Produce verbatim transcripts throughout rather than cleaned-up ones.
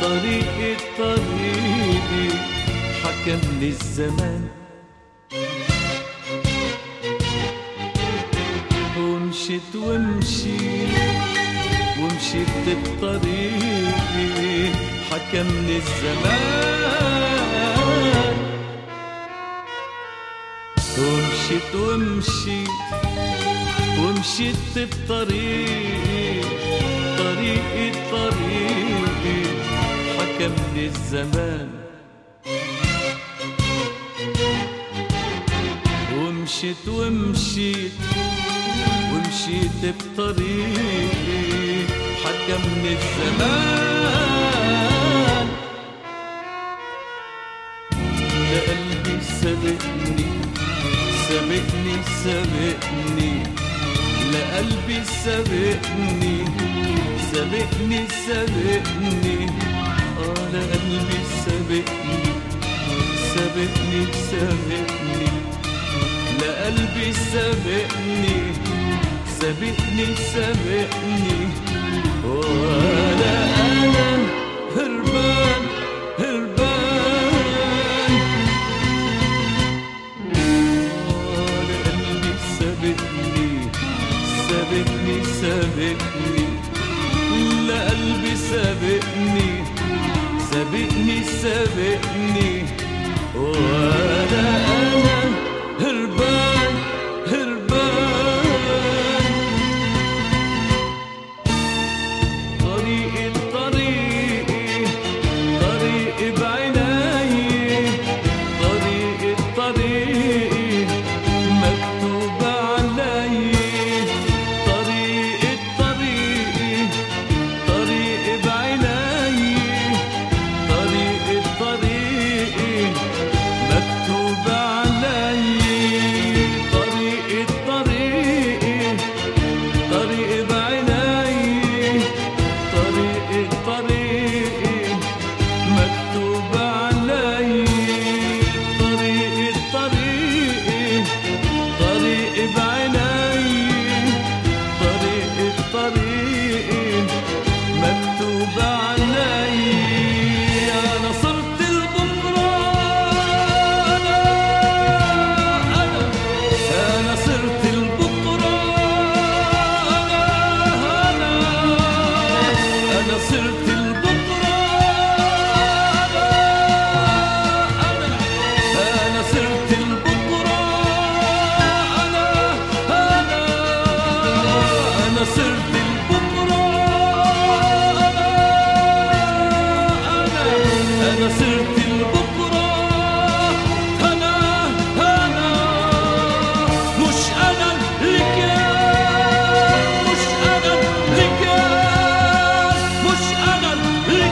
طريقي طريقي حكمني الزمان، ومشيت ومشيت ومشيت بطريقي حكمني الزمان، ومشيت ومشيت ومشيت بطريقي طريقي طريقي حكمني الزمان، ومشيت ومشيت ومشيت بطريقي حكمني الزمان، لقلبي سبقني سبقني سبقني لقلبي سبقني سبقني سبقني اه لقلبي سبقني سبقني سبقني لقلبي سبقني سبقني سبقني ولا أنا هربان هربان، لقلبي سبقني سبقني سبقني لقلبي سبقني سبقني سبقني ولا أنا هربان هربان، طريقي طريقي طريقي بعيني طريقي طريقي مكتوب علي، طريقي طريقي طريقي بعيني طريقي طريقي مكتوب علي، طريقي طريقي طريقي بعيني طريقي طريقي مكتوب علي، طريقي طريقي طريقي بعيني طريقي طريقي مكتوب علي، أنا صرت البكرة أنا أنا أنا صرت البكرة أنا أنا أنا صرت البكرة أنا أنا أنا صرت البكرة أنا أنا أنا صرت البكرة أنا أنا أنا صرت البكرة أنا أنا مش أنا اللي كان مش أنا اللي كان مش أنا اللي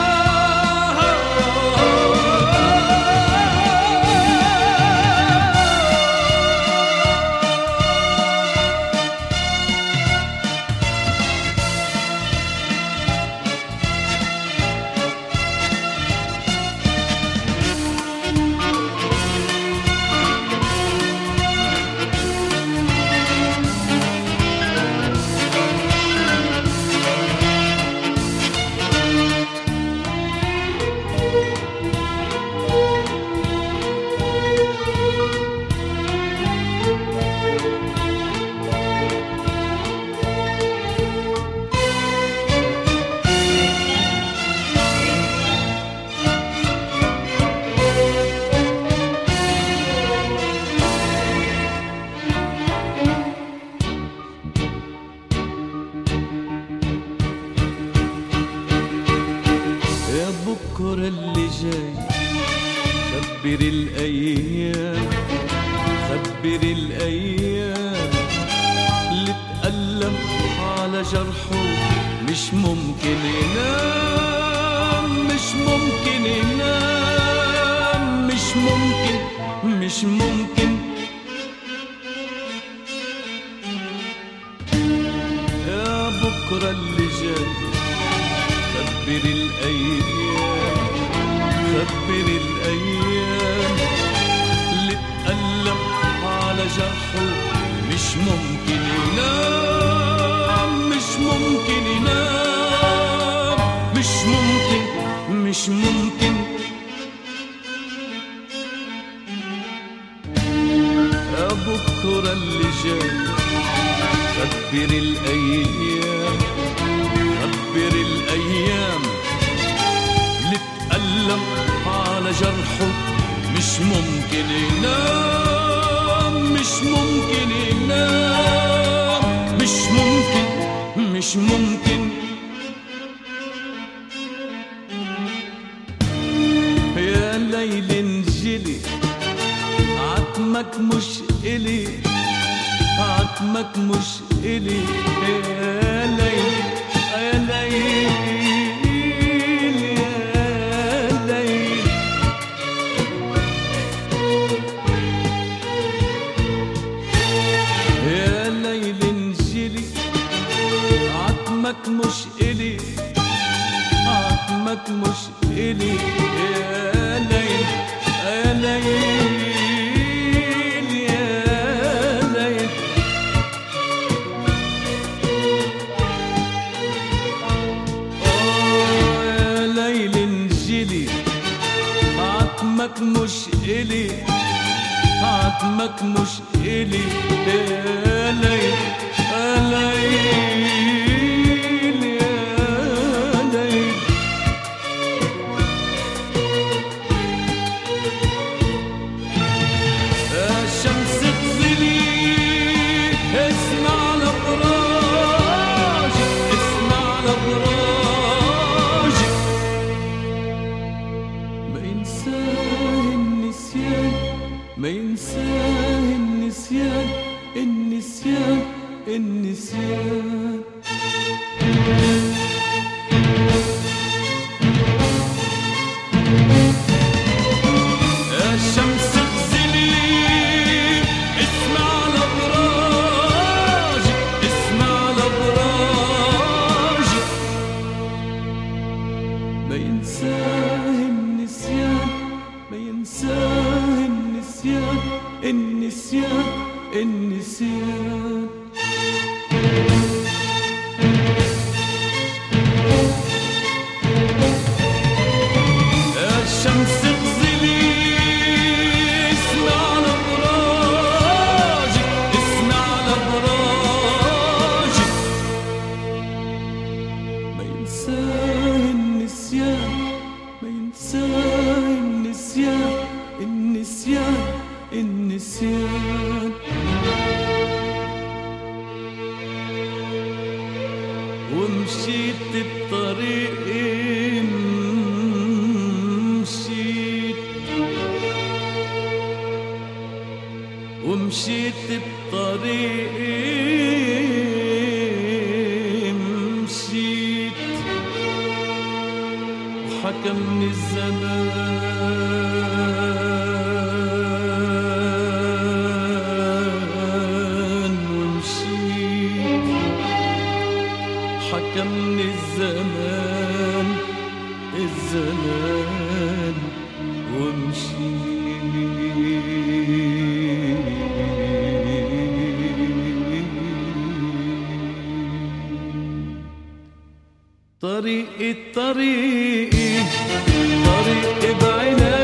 يا بكرة اللي جاي خبر الأيام خبر الأيام اللي تألم على جرحه مش ممكن ينام مش ممكن ينام مش ممكن مش ممكن، يا بكرة اللي جاي خبر الأيام خبر الأيام اللي تألم على جرحه مش ممكن ينام مش ممكن ينام مش ممكن مش ممكن يا بكرة اللي جاي خبر الأيام خبر الأيام اللي تألم على جرحه مش ممكن ينام مش ممكن ينام مش ممكن مش ممكن يا ليل انجلي عتمك مش إلي عتمك مش إلي يا ليل يا ليل يا ليل يا ليل انجلي عتمك مش إلي عتمك مش إلي يا ليل يا ليل عتمك مش إلي عتمك مش إلي يا ليل يا ليل يا ليل يا شمس اغزلي اسمع لأبراجك اسمع لأبراجك ما ينساه النسيان ما ينساه النسيان النسيان النسيان يا شمس اغزلي اسمع لأبراجك اسمع لأبراجك ما ينساه النسيان ما ينساه النسيان النسيان النسيان يا شمس اغزلي اسمع لأبراجك اسمع لأبراجك ما ينساه النسيان ما ينساه النسيان النسيان النسيان ومشيت بطريق مشيت ومشيت بطريق مشيت وحكمني الزمان ومشيت حكمني الزمان الزمان ومشيت طريقي طريقي طريقي بعيني